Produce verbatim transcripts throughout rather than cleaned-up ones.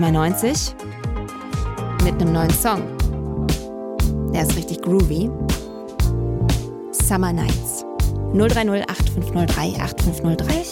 neunzig mit einem neuen Song. Der ist richtig groovy. Summer Nights. null drei null acht fünf null drei acht fünf null drei.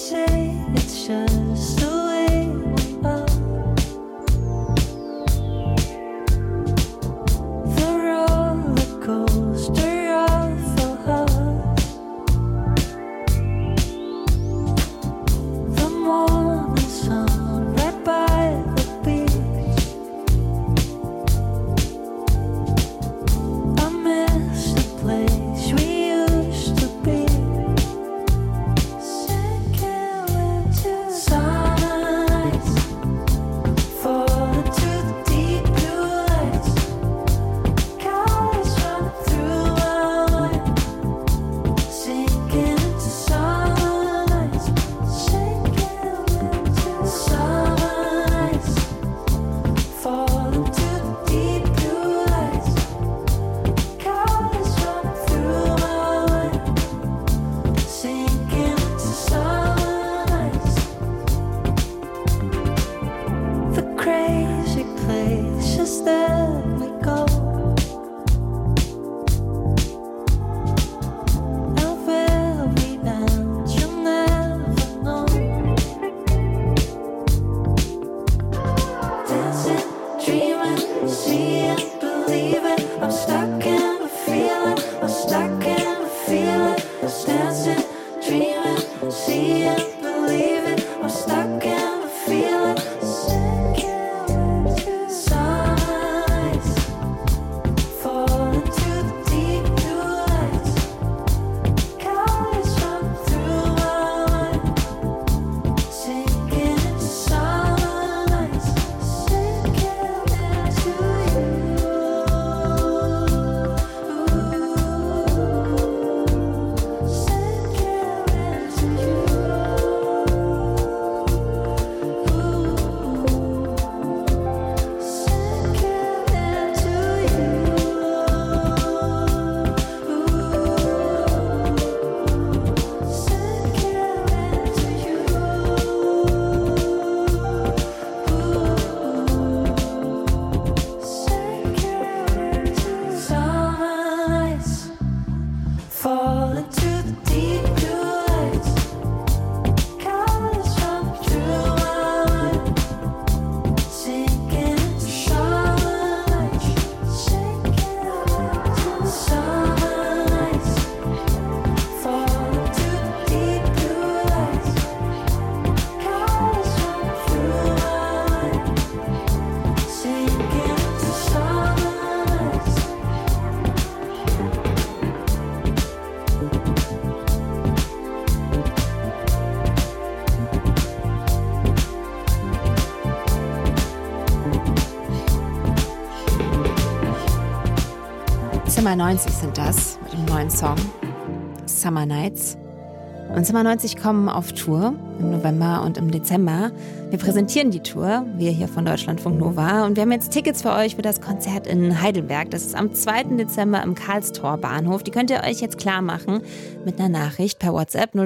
Zimmer neunzig sind das, mit dem neuen Song Summer Nights. Und Zimmer neunzig kommen auf Tour im November und im Dezember. Wir präsentieren die Tour, wir hier von Deutschlandfunk Nova. Und wir haben jetzt Tickets für euch für das Konzert in Heidelberg. Das ist am zweiten Dezember im Karlstor Bahnhof. Die könnt ihr euch jetzt klar machen mit einer Nachricht per WhatsApp